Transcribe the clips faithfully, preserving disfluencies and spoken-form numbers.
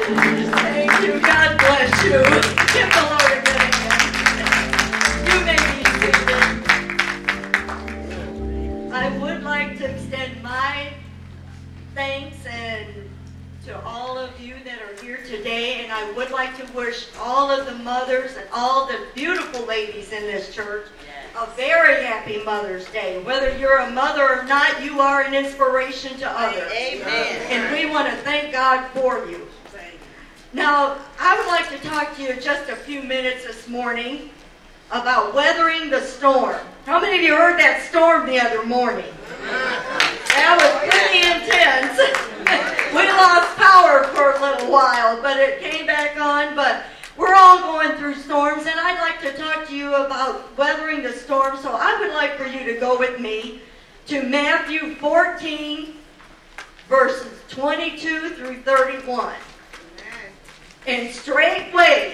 Thank you. God bless you. Give the Lord a good hand. You may be seated. I would like to extend my thanks and to all of you that are here today, and I would like to wish all of the mothers and all the beautiful ladies in this church a very happy Mother's Day. Whether you're a mother or not, you are an inspiration to others. Amen. And we want to thank God for you. Now, I would like to talk to you just a few minutes this morning about weathering the storm. How many of you heard that storm the other morning? That was pretty intense. We lost power for a little while, but it came back on. But we're all going through storms, and I'd like to talk to you about weathering the storm. So I would like for you to go with me to Matthew fourteen, verses twenty-two through thirty-one. And straightway,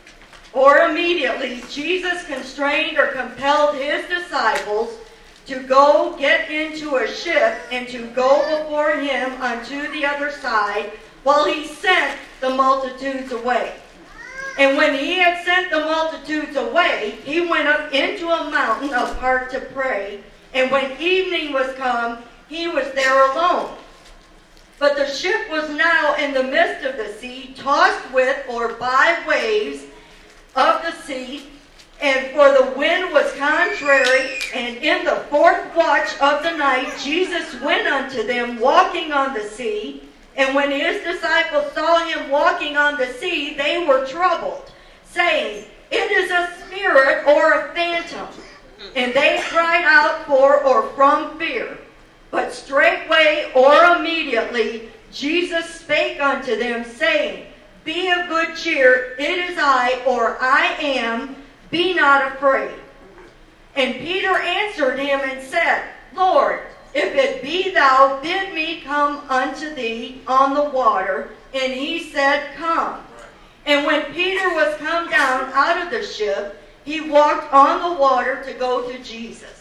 or immediately, Jesus constrained or compelled his disciples to go get into a ship and to go before him unto the other side, while he sent the multitudes away. And when he had sent the multitudes away, he went up into a mountain apart to pray. And when evening was come, he was there alone. But the ship was now in the midst of the sea, tossed with or by waves of the sea, and for the wind was contrary. And in the fourth watch of the night, Jesus went unto them, walking on the sea. And when his disciples saw him walking on the sea, they were troubled, saying, It is a spirit or a phantom. And they cried out for or from fear. But straightway or immediately Jesus spake unto them, saying, Be of good cheer, it is I, or I am, be not afraid. And Peter answered him and said, Lord, if it be thou, bid me come unto thee on the water. And he said, Come. And when Peter was come down out of the ship, he walked on the water to go to Jesus.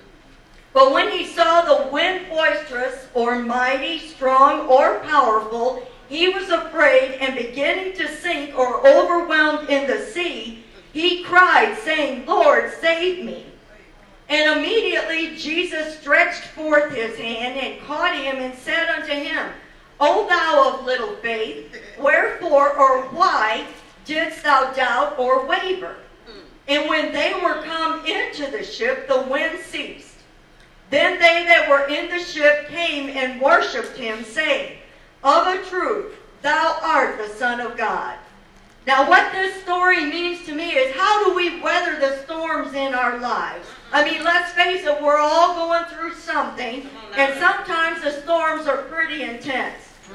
But when he saw the wind boisterous, or mighty, strong, or powerful, he was afraid, and beginning to sink or overwhelmed in the sea, he cried, saying, Lord, save me. And immediately Jesus stretched forth his hand and caught him and said unto him, O thou of little faith, wherefore or why didst thou doubt or waver? And when they were come into the ship, the wind ceased. Then they that were in the ship came and worshipped him, saying, Of a truth, thou art the Son of God. Now what this story means to me is, how do we weather the storms in our lives? I mean, let's face it, we're all going through something, and sometimes the storms are pretty intense.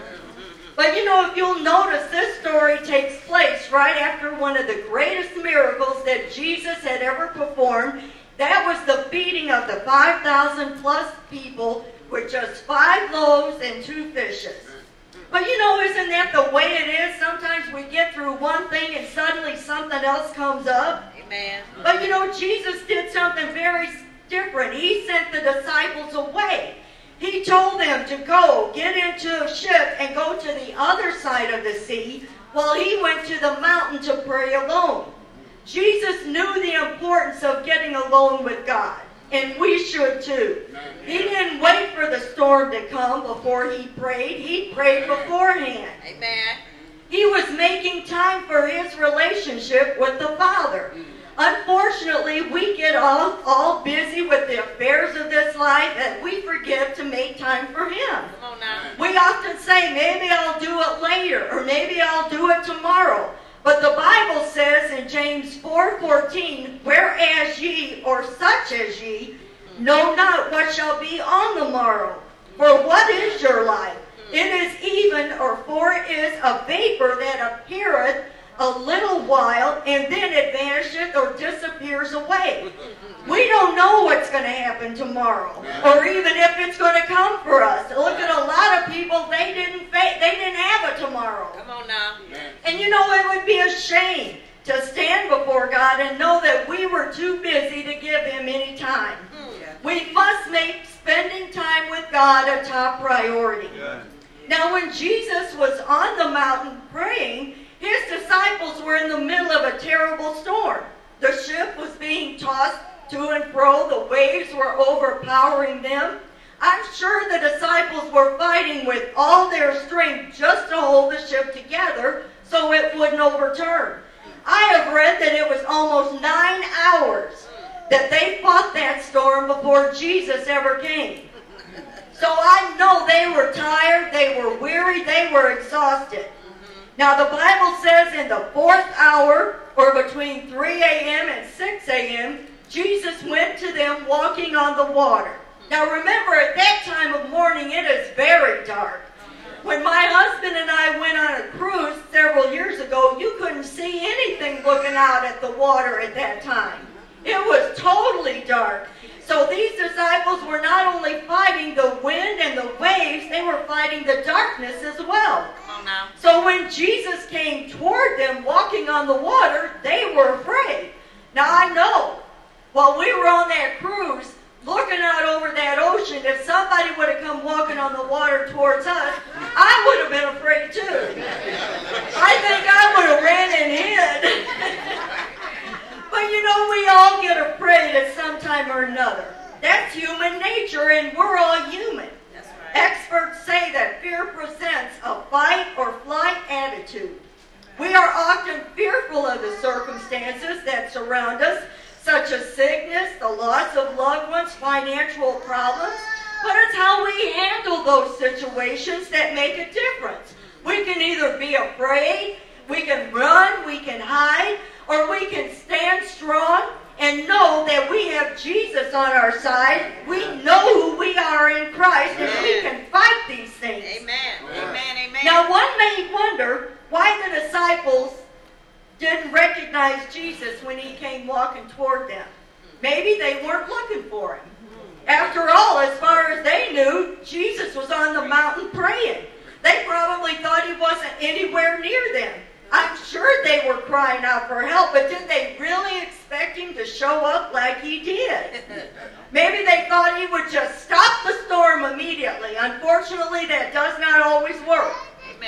But you know, if you'll notice, this story takes place right after one of the greatest miracles that Jesus had ever performed. That was the feeding of the five thousand plus people with just five loaves and two fishes. But you know, isn't that the way it is? Sometimes we get through one thing and suddenly something else comes up. Amen. But you know, Jesus did something very different. He sent the disciples away. He told them to go, get into a ship, and go to the other side of the sea, while he went to the mountain to pray alone. Jesus knew the importance of getting alone with God, and we should too. He didn't wait for the storm to come before he prayed. He prayed beforehand. Amen. He was making time for his relationship with the Father. Unfortunately, we get all, all busy with the affairs of this life, and we forget to make time for him. Come on now. We often say, maybe I'll do it later, or maybe I'll do it tomorrow. But the Bible says in James four fourteen, Whereas ye, or such as ye, know not what shall be on the morrow. For what is your life? It is even, or for it is a vapor that appeareth a little while, and then it vanisheth or disappears away. We don't know what's going to happen tomorrow, or even if it's going to come for us. Look at a lot of people, they didn't fa- they didn't have a tomorrow. Come on now. And you know, it would be a shame to stand before God and know that we were too busy to give him any time. We must make spending time with God a top priority. Now, when Jesus was on the mountain praying, were in the middle of a terrible storm. The ship was being tossed to and fro. The waves were overpowering them. I'm sure the disciples were fighting with all their strength just to hold the ship together so it wouldn't overturn. I have read that it was almost nine hours that they fought that storm before Jesus ever came. So I know they were tired, they were weary, they were exhausted. Now the Bible says in the fourth hour, or between three a.m. and six a.m., Jesus went to them walking on the water. Now remember, at that time of morning, it is very dark. When my husband and I went on a cruise several years ago, you couldn't see anything looking out at the water at that time. It was totally dark. So these disciples were not only fighting the wind and the waves, they were fighting the darkness as well. Come on now. So when Jesus came toward them walking on the water, they were afraid. Now I know, while we were on that cruise, looking out over that ocean, if somebody would have come walking on the water towards us, I would have been afraid too. I think I would have ran and hid. But you know, we all get afraid at some time or another. That's human nature, and we're all human. That's right. Experts say that fear presents a fight or flight attitude. We are often fearful of the circumstances that surround us, such as sickness, the loss of loved ones, financial problems. But it's how we handle those situations that make a difference. We can either be afraid, we can run, we can hide, or we can stand strong and know that we have Jesus on our side. We know who we are in Christ, and we can fight these things. Amen. Amen. Amen. Now, one may wonder why the disciples didn't recognize Jesus when he came walking toward them. Maybe they weren't looking for him. After all, as far as they knew, Jesus was on the mountain praying. They probably thought he wasn't anywhere near them. I'm sure they were crying out for help, but did they really expect him to show up like he did? Maybe they thought he would just stop the storm immediately. Unfortunately, that does not always work.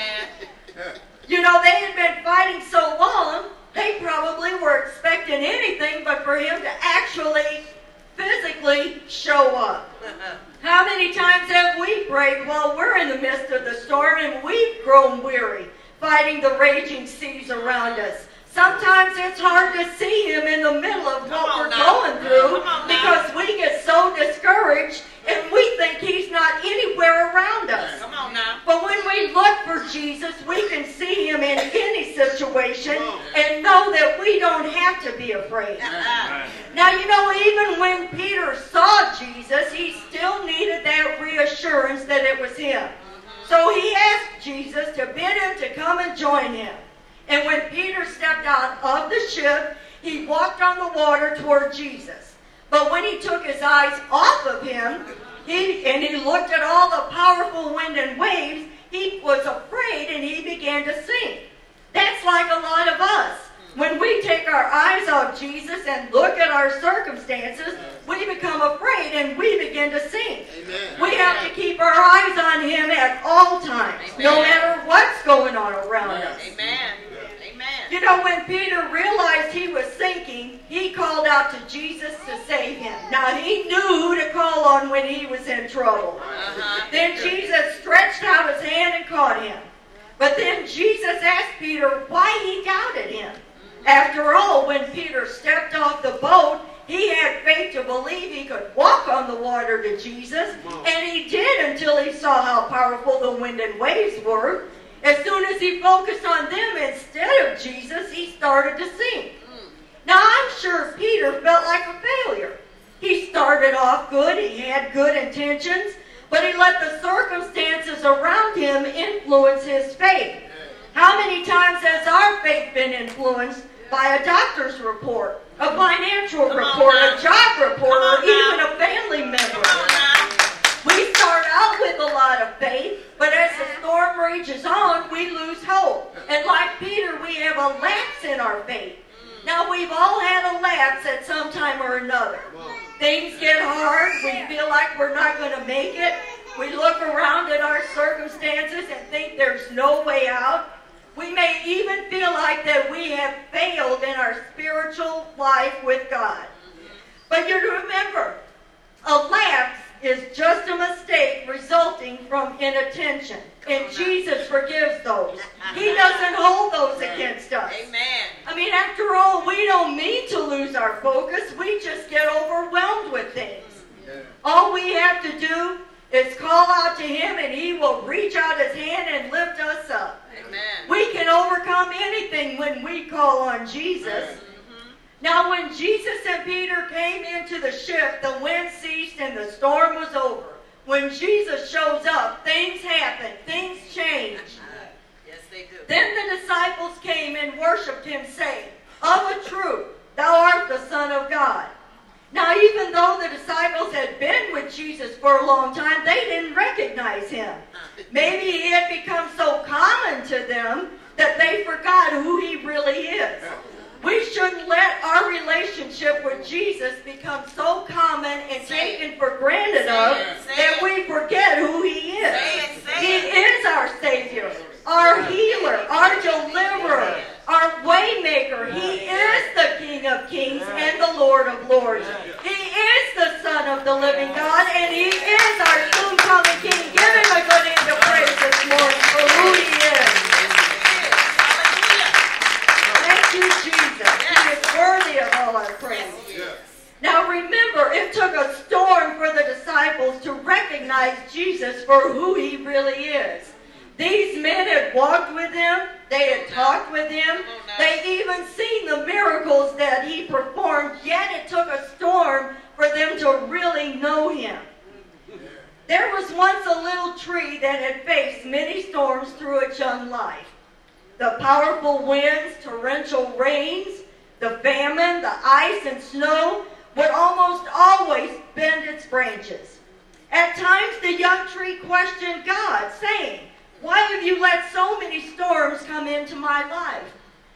Amen. You know, they had been fighting so long, they probably were expecting anything but for him to actually, physically show up. How many times have we prayed while we're in the midst of the storm and we've grown weary, fighting the raging seas around us? Sometimes it's hard to see him in the middle of what we're going through because we get so discouraged and we think he's not anywhere around us. Come on now. But when we look for Jesus, we can see him in any situation and know that we don't have to be afraid. Now, you know, even when Peter saw Jesus, he still needed that reassurance that it was him. So he asked Jesus to bid him to come and join him. And when Peter stepped out of the ship, he walked on the water toward Jesus. But when he took his eyes off of him, he, and he looked at all the powerful wind and waves, he was afraid and he began to sink. That's like a lot of us. When we take our eyes off Jesus and look at our circumstances, we become afraid and we begin to sink. Amen. We have to keep our eyes on him at all times, Amen. no matter what's going on around Amen. us. Amen. Amen. You know, when Peter realized he was sinking, he called out to Jesus to save him. Now, he knew who to call on when he was in trouble. Uh-huh. Then Jesus stretched out his hand and caught him. But then Jesus asked Peter why he doubted him. After all, when Peter stepped off the boat, he had faith to believe he could walk on the water to Jesus, and he did until he saw how powerful the wind and waves were. As soon as he focused on them instead of Jesus, he started to sink. Now, I'm sure Peter felt like a failure. He started off good, he had good intentions, but he let the circumstances around him influence his faith. How many times has our faith been influenced by a doctor's report, a financial Come on report, now. a job report, Come or on even now. a family member? Come on now. We start out with a lot of faith, but as the storm rages on, we lose hope. And like Peter, we have a lapse in our faith. Now, we've all had a lapse at some time or another. Things get hard. We feel like we're not going to make it. We look around at our circumstances and think there's no way out. We may even feel like like that we have failed in our spiritual life with God. But you remember, a lapse is just a mistake resulting from inattention. And Jesus forgives those. He doesn't hold those against us. Amen. I mean, after all, we don't mean to lose our focus. We just get overwhelmed with things. All we have to do is call out to Him, and He will reach out His hand and lift us up. Amen. We can overcome anything when we call on Jesus. Mm-hmm. Now, when Jesus and Peter came into the ship, the wind ceased and the storm was over. When Jesus shows up, things happen. Things change. Yes, they do. Then the disciples came and worshipped Him, saying, "Of a truth, Thou art the Son of God." Now, even though the disciples had been with Jesus for a long time, they didn't recognize Him. Maybe He had become so common to them that they forgot who He really is. We shouldn't let our relationship with Jesus become so common and taken for granted of that we forget who He is. He is our Savior, our healer, our deliverer, our waymaker. He is the King of Kings and the Lord of Lords. He is the Son of the living God, and He is our soon-coming King. Give Him a good hand of praise this morning for who He is. Thank you, Jesus. He is worthy of all our praise. Now remember, it took a storm for the disciples to recognize Jesus for who He really is. These men had walked with Him. They had talked with Him. They even seen the miracles that He performed, yet it took a storm for them to really know Him. There was once a little tree that had faced many storms through its young life. The powerful winds, torrential rains, the famine, the ice and snow would almost always bend its branches. At times the young tree questioned God, saying, "Why have you let so many storms come into my life?"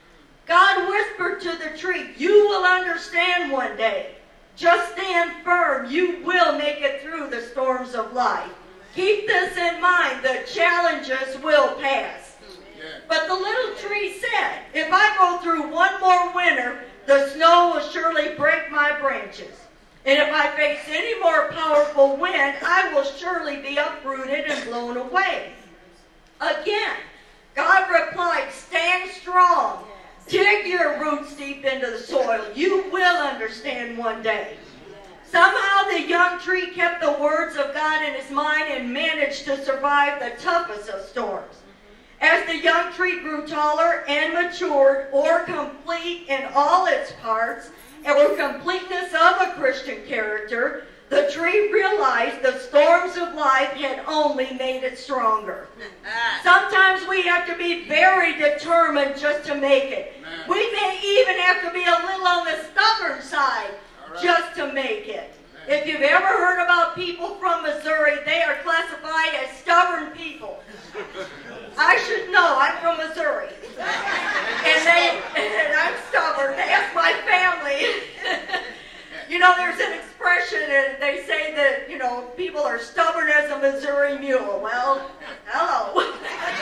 God whispered to the tree, "You will understand one day. Just stand firm. You will make it through the storms of life. Keep this in mind. The challenges will pass." But the little tree said, "If I go through one more winter, the snow will surely break my branches. And if I face any more powerful wind, I will surely be uprooted and blown away." Again, God replied, "Stand strong. Dig your roots deep into the soil. You will understand one day." Somehow the young tree kept the words of God in his mind and managed to survive the toughest of storms. As the young tree grew taller and matured, or complete in all its parts, or completeness of a Christian character, the tree realized the storms of life had only made it stronger. Sometimes we have to be very determined just to make it. We may even have to be a little on the stubborn side just to make it. If you've ever heard about people from Missouri, they are classified as stubborn people. I should know. I'm from Missouri. And they, and I'm stubborn. Ask my family. You know, there's an expression, and they say that, you know, people are stubborn as a Missouri mule. Well, hello.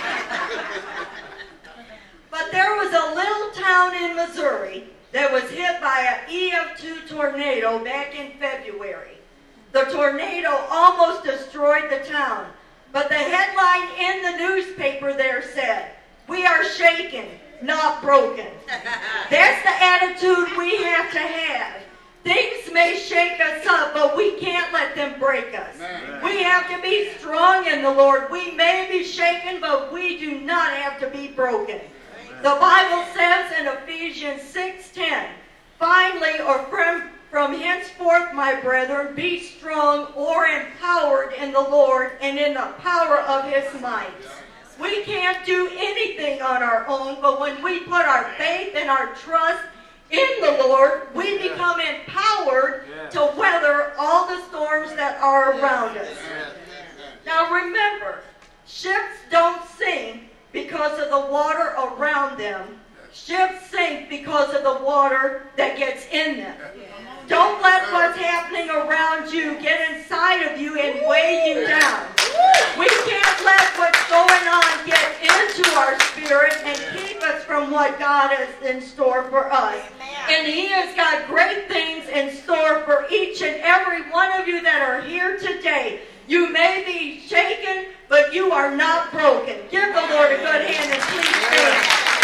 But there was a little town in Missouri that was hit by an E F two tornado back in February. The tornado almost destroyed the town. But the headline in the newspaper there said, "We are shaken, not broken." That's the attitude we have to have. Things may shake us up, but we can't let them break us. Amen. We have to be strong in the Lord. We may be shaken, but we do not have to be broken. Amen. The Bible says in Ephesians six ten, "Finally, or from From henceforth, my brethren, be strong or empowered in the Lord and in the power of His might." We can't do anything on our own, but when we put our faith and our trust in the Lord, we become empowered to weather all the storms that are around us. Now remember, ships don't sink because of the water around them. Ships sink because of the water that gets in them. Don't let what's happening around you get inside of you and weigh you down. We can't let what's going on get into our spirit and keep us from from what God has in store for us. And He has got great things in store for each and every one of you that are here today. You may be shaken, but you are not broken. Give the Lord a good hand and please stand.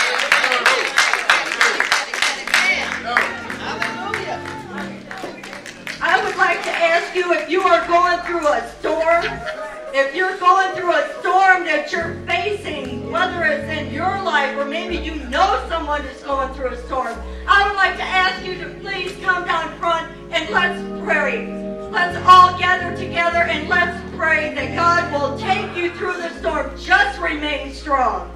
I would like to ask you, if you are going through a storm, if you're going through a storm that you're facing, whether it's in your life or maybe you know someone who's going through a storm, I would like to ask you to please come down front and let's pray. Let's all gather together and let's pray that God will take you through the storm. Just remain strong.